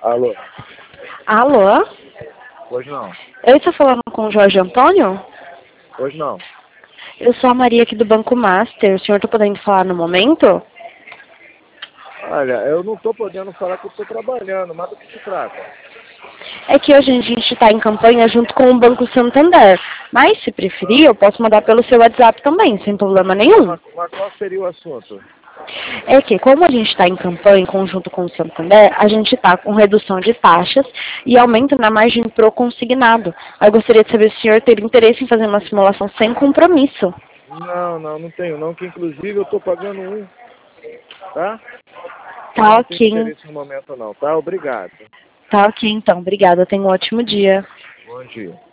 Alô? Alô? Hoje não. Eu estou falando com o Jorge Antônio? Hoje não. Eu sou a Maria aqui do Banco Master. O senhor está podendo falar no momento? Olha, eu não estou podendo falar que eu estou trabalhando, mas do que se trata? É que hoje a gente está em campanha junto com o Banco Santander. Mas, se preferir, eu posso mandar pelo seu WhatsApp também, sem problema nenhum. Mas qual seria o assunto? É que, como a gente está em campanha em conjunto com o Santander, a gente está com redução de taxas e aumento na margem pro consignado. Eu gostaria de saber se o senhor teria interesse em fazer uma simulação sem compromisso. Não tenho não, que inclusive eu estou pagando um, tá? Tá Não tenho ok. interesse no momento não, tá? Obrigado. Tá ok, então. Obrigada. Tenha um ótimo dia. Bom dia.